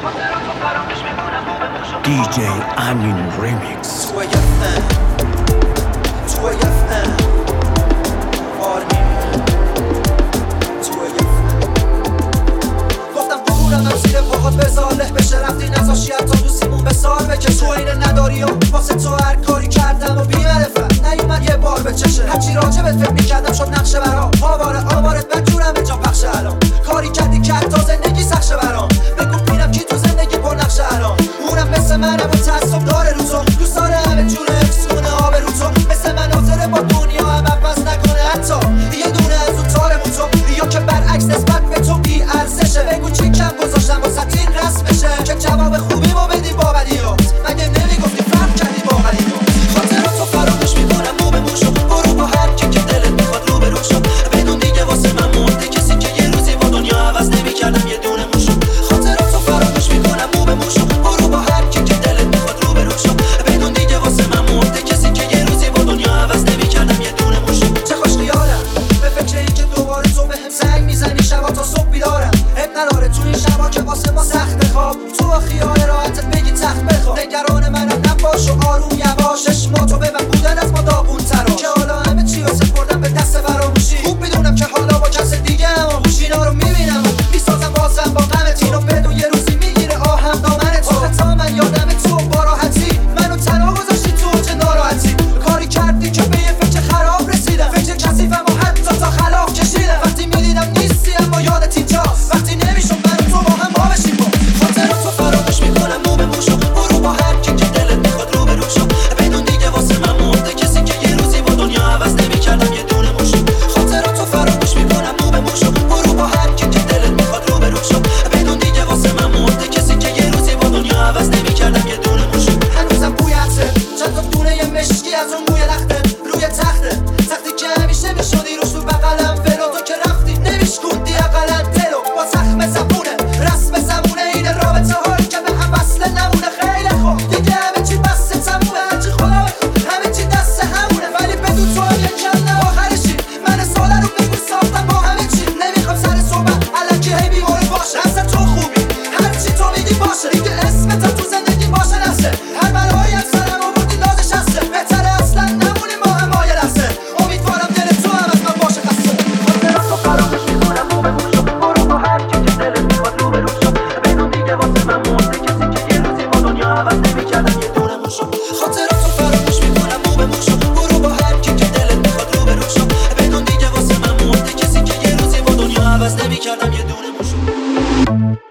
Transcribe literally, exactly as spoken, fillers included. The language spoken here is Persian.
دی جی امین ریمیکس. تو یفن تو یفن آرمین تو یفن گفتم قبولم هم زیر پاهات بذار له بشه رفتی نزاشی حتی دوستیمون به سال بکشه تو اینه نداری و واسه تو هر کاری کردم و بی معرفت نیومد یه بار بچشه هرچی راجبت فکر میکردم شد نقشه برام آواره آوارت بجورم به جا پخشه الان کاری کردی که تا زندگی سخشه برام بگو بینم کی تو زندگی پر نقشه الان اونم مثل منم و تعصب داره رو تو دوست داره همه جونه افسونه آب رو تو مثل من حاضره با دنیا هم عوض نکنه حتی یه دونه از اون تارمون تو یا که برعکس نسبت به تو بی ارزشه بگو چی کم گذاشتم واسه این رسم بشه که جواب خوبی ما بدی با بدیات مگه نمیگفتی فرق کردی با غریبات خاطرات رو فراموش میکنم مو به موشو برو با هر کی که دلت میخواد رو به رو شو بدون دیگه واسه من مرده کسی که یه روزی با دنیا عوض نمیکردم یه دونه موشو خاطرات رو فراموش میکنم مو به موشو برو با هر کی که دلت میخواد رو به رو شو بدون دیگه واسه من مرده کسی که یه روزی با دنیا عوض نمیکردم یه دونه موشو چه خوش خیالم به فکر اینکه دوباره تو بهم سنگ میزنی شبا تا صبح بیدارم اب نداره تو این شبا که واسه ما سخت خواب تو خیال راحتت بگی تخت بخواب نگران منم نباش و آروم یواش چشما تو ببن بودن از ما داغون تراش که حالا همه چی رو سپردم به دست فراموشی خوب میدونم که حالا با کس دیگه هم اینا رو میبینم و میسازم بازم با غمت اینو بدون یه روزی میگیره آهم دامنت تو تا من یادم تو با راحتی منو تنها گذاشتی تو چه ناراحتی کاری کردی که به یه فکر خراب رسیدم فکر کثیفم و حتی تا خلاف کشیدم وقتی میدیدم نیستی اما یادت اینجاست وقتی نمیشد من تو با هم ما بشیم با خاطرات رو فراموش میکنم مو به موشو برو با هر کی که دلت میخواد رو به رو شو بدون دیگه واسه من مرده کسی که یه روزی با دنیا عوض نمیکردم یه دونه موشو خاطرات رو فراموش میکنم مو به موشو برو با هر کی که دلت میخواد رو به رو شو بدون دیگه واسه من مرده کسی که یه روزی با دنیا عوض نمیکردم یه دونه موشو هنوزم بوی عطره چند تا دونه یه مشکی از اون بوی لخته روی تخته تختی که همیشه میشدی روش تو بغلم ولو تو که رفتی نمیشکوندی اقلا دلو با زخم زبونه رسم زمونه این رابطه هایی که به هم وصله نمونه خیلی خوب دیگه همه چی بسته تمومه هرچی خدا بخواد همه چی دست همونه ولی بدون تو هم یک کم نه آخرشی من ساله رو بگو ساختم با همه چی نمیخوام سر صحبت الکی هی بیماره باشه اصلا تو خوبی هرچی تو میگی باشه دیگه اسمت تو زندگی باشه نسه هر بلایی از سرم آوردی لازش هسته بهتره اصلا نمونیم با هم آیه لحظه امیدوارم دل تو هم از من باشه خسته خاطرات رو فراموش میکنم مو به موشو برو با هر کی که دلت میخواد رو به رو شو بدون دیگه واسه من مرده کسی که یه روزی با دنیا عوض نمیکردم یه دونه موشو خاطرات رو فراموش میکنم مو به موشو برو با هر کی که دلت میخواد رو به رو شو بدون دیگه واسه من مرده کسی که یه روزی با دنیا عوض نمیکردم یه دونه موشو